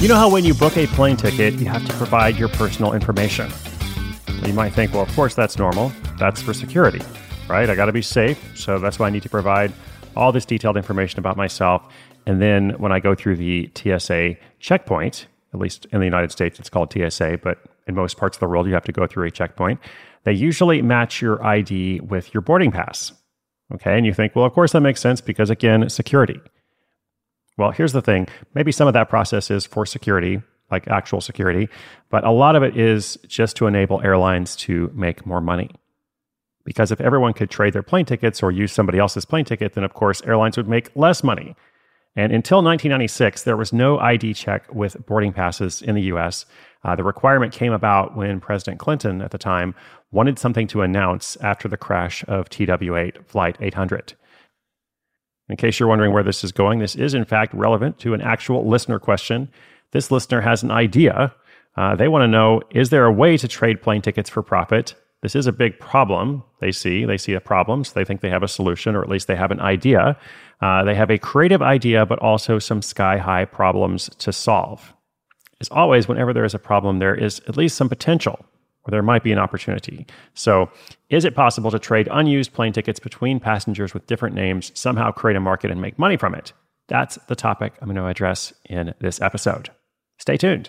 You know how when you book a plane ticket, you have to provide your personal information. You might think, well, of course that's normal. That's for security, right? I got to be safe, so that's why I need to provide all this detailed information about myself. And then when I go through the TSA checkpoint, at least in the United States, it's called TSA, but in most parts of the world, you have to go through a checkpoint. They usually match your ID with your boarding pass. Okay, and you think, well, of course that makes sense because, again, security. Well, here's the thing. Maybe some of that process is for security, like actual security, but a lot of it is just to enable airlines to make more money. Because if everyone could trade their plane tickets or use somebody else's plane ticket, then of course airlines would make less money. And until 1996, there was no ID check with boarding passes in the US. The requirement came about when President Clinton at the time wanted something to announce after the crash of TW-8 Flight 800. In case you're wondering where this is going, this is in fact relevant to an actual listener question. This listener has an idea. They want to know, is there a way to trade plane tickets for profit? This is a big problem they see. They see a problem, so they think they have a solution, or at least they have an idea. They have a creative idea, but also some sky-high problems to solve. As always, whenever there is a problem, there is at least some potential, or there might be an opportunity. So, is it possible to trade unused plane tickets between passengers with different names, somehow create a market and make money from it? That's the topic I'm going to address in this episode. Stay tuned.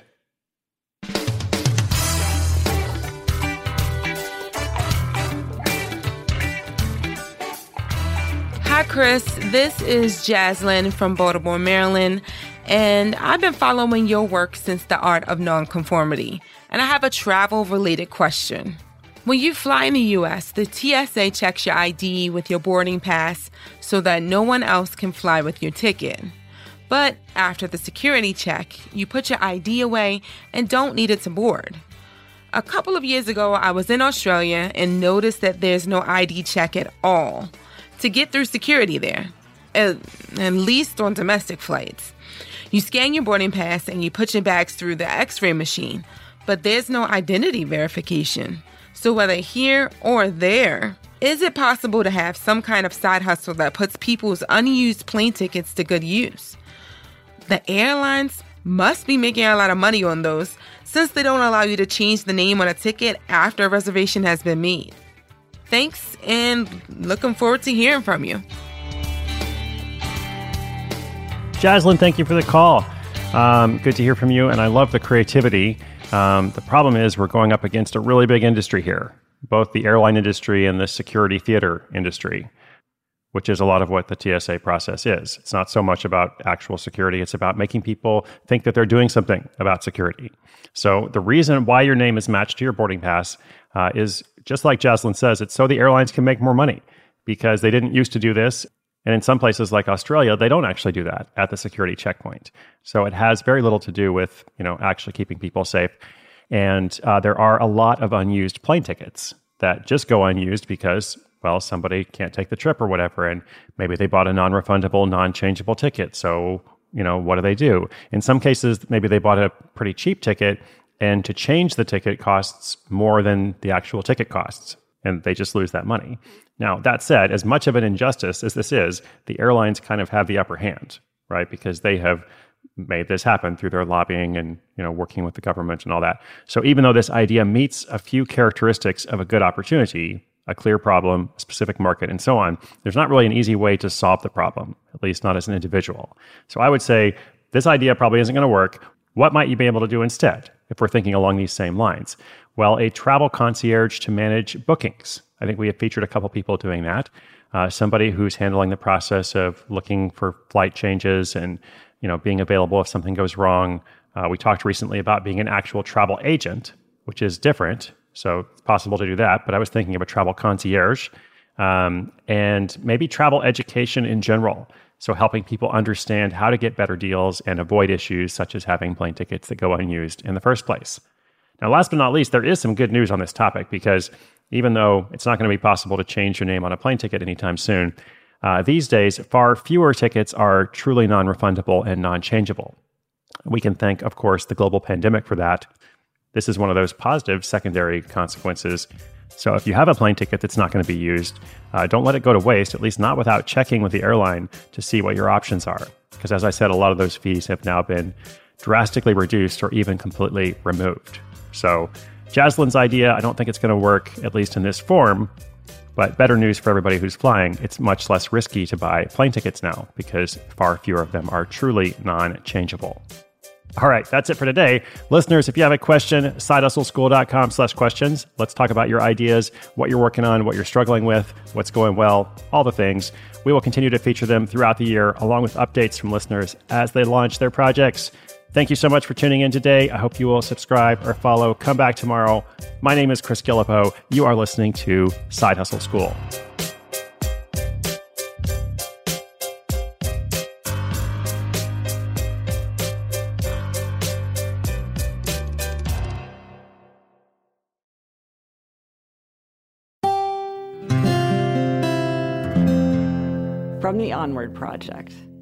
Hi, Chris. This is Jaslyn from Baltimore, Maryland, and I've been following your work since The Art of Nonconformity, and I have a travel-related question. When you fly in the U.S., the TSA checks your ID with your boarding pass so that no one else can fly with your ticket. But after the security check, you put your ID away and don't need it to board. A couple of years ago, I was in Australia and noticed that there's no ID check at all to get through security there, at least on domestic flights. You scan your boarding pass and you put your bags through the X-ray machine, but there's no identity verification. So whether here or there, is it possible to have some kind of side hustle that puts people's unused plane tickets to good use? The airlines must be making a lot of money on those, since they don't allow you to change the name on a ticket after a reservation has been made. Thanks, and looking forward to hearing from you. Jaslyn, thank you for the call. Good to hear from you, and I love the creativity. The problem is we're going up against a really big industry here, both the airline industry and the security theater industry, which is a lot of what the TSA process is. It's not so much about actual security. It's about making people think that they're doing something about security. So the reason why your name is matched to your boarding pass is, just like Jaslyn says, it's so the airlines can make more money, because they didn't used to do this. And in some places like Australia, they don't actually do that at the security checkpoint. So it has very little to do with, actually keeping people safe. And there are a lot of unused plane tickets that just go unused because, well, somebody can't take the trip or whatever. And maybe they bought a non-refundable, non-changeable ticket. So, what do? In some cases, maybe they bought a pretty cheap ticket, and to change the ticket costs more than the actual ticket costs, and they just lose that money. Now, that said, as much of an injustice as this is, the airlines kind of have the upper hand, right? Because they have made this happen through their lobbying and, working with the government and all that. So even though this idea meets a few characteristics of a good opportunity, a clear problem, a specific market, and so on, there's not really an easy way to solve the problem, at least not as an individual. So I would say this idea probably isn't going to work. What might you be able to do instead, if we're thinking along these same lines? Well, a travel concierge to manage bookings. I think we have featured a couple people doing that. Somebody who's handling the process of looking for flight changes and, being available if something goes wrong. We talked recently about being an actual travel agent, which is different. So it's possible to do that. But I was thinking of a travel concierge and maybe travel education in general. So helping people understand how to get better deals and avoid issues such as having plane tickets that go unused in the first place. Now, last but not least, there is some good news on this topic, because even though it's not going to be possible to change your name on a plane ticket anytime soon, these days, far fewer tickets are truly non-refundable and non-changeable. We can thank, of course, the global pandemic for that. This is one of those positive secondary consequences. So if you have a plane ticket that's not going to be used, don't let it go to waste, at least not without checking with the airline to see what your options are. Because as I said, a lot of those fees have now been drastically reduced or even completely removed. So Jaslyn's idea, I don't think it's going to work, at least in this form. But better news for everybody who's flying, it's much less risky to buy plane tickets now because far fewer of them are truly non-changeable. All right, that's it for today. Listeners, if you have a question, sidehustleschool.com/questions. Let's talk about your ideas, what you're working on, what you're struggling with, what's going well, all the things. We will continue to feature them throughout the year, along with updates from listeners as they launch their projects. Thank you so much for tuning in today. I hope you will subscribe or follow. Come back tomorrow. My name is Chris Guillebeau. You are listening to Side Hustle School. From the Onward Project.